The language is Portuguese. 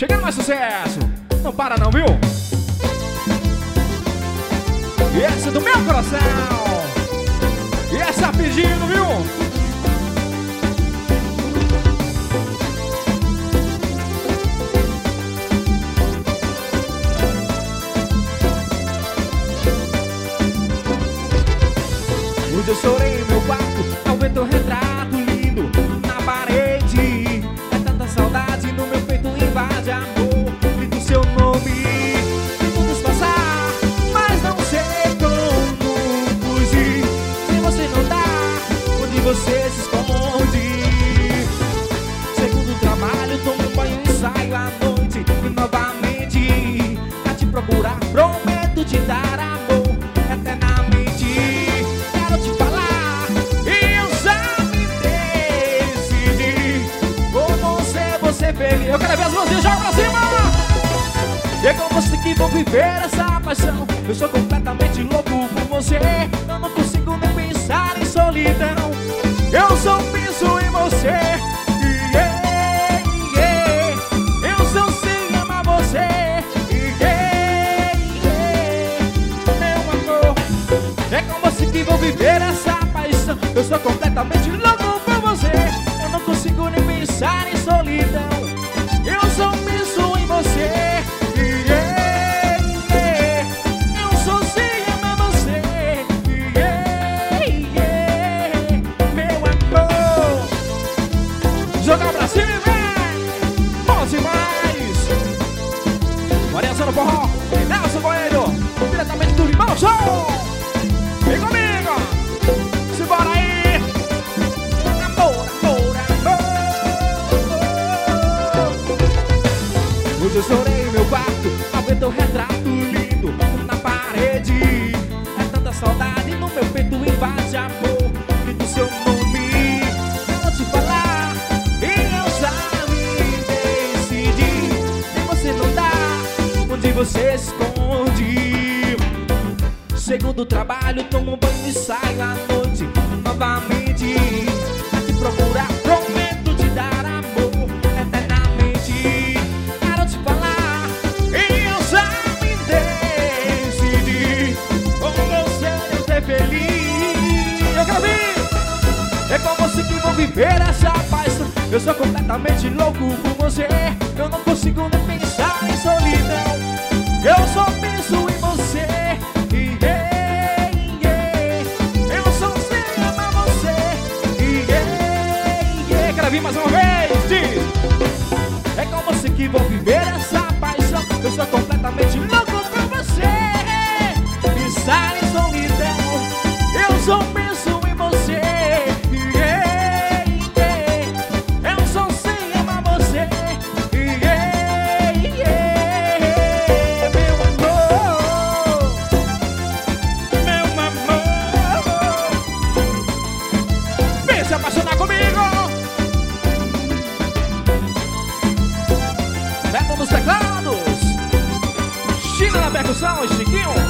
chegando mais sucesso. Não para não, viu? E essa é do meu coração. E essa pedindo, viu? Hoje eu chorei em meu quarto ao ver teu retrato lindo na parede. É tanta saudade no meu peito, invade amor. Grito seu nome, tento disfarçar, mas não sei como fugir. Se você não dá, onde você se esconde? Segundo trabalho, tomo um banho e saio à noite. E novamente a te procurar, prometo te dar amor eternamente. Quero te falar e eu já me decidi. Como você feliz. Eu quero ver as mãozinhas, joga pra cima. E é com você que vou viver essa paixão. Eu sou completamente louco por você. Eu não consigo nem pensar em solidão. Eu só penso em você. Yeah, yeah. Eu só sei amar você. Yeah, yeah. Meu amor, é com você que vou viver essa paixão. Eu sou completamente louco por você. Eu não consigo nem pensar em solidão. Eu só penso em você. Yeah, yeah. Eu só sei amar você. Yeah, yeah. Meu amor, jogar pra cima e vem. Bom demais. Variação no forró e Nelson Coelho, diretamente do Limão Show. Vem comigo, simbora aí. Amor, amor, amor. Hoje eu chorei em meu quarto ao ver teu retrato lindo na parede. É tanta saudade no meu peito, invade amor. Grito seu nome, quero te falar e eu já me decidi. E você não dá, onde você se esconde? Segundo trabalho, tomo um banho e saio à noite. Novamente a te procurar, prometo te dar amor eternamente. Quero te falar e eu já me decidi. Com você eu ser feliz. Eu quero vir. É com você que vou viver essa paixão. Eu sou completamente louco por você. Eu não consigo nem pensar em solidão. Eu só penso em você. Yeah, yeah. Eu só sei amar você. Yeah, yeah. Quero vir mais uma vez. Diz. É com você que vou viver essa paixão. Eu sou completamente louco por você. Pensar em solidão. Eu só penso em você. Yeah, yeah. Eu só sei amar você. Yeah, yeah. Meu amor, meu amor. Vem se apaixonar comigo. Beto nos teclados, China na percussão, Chiquinho.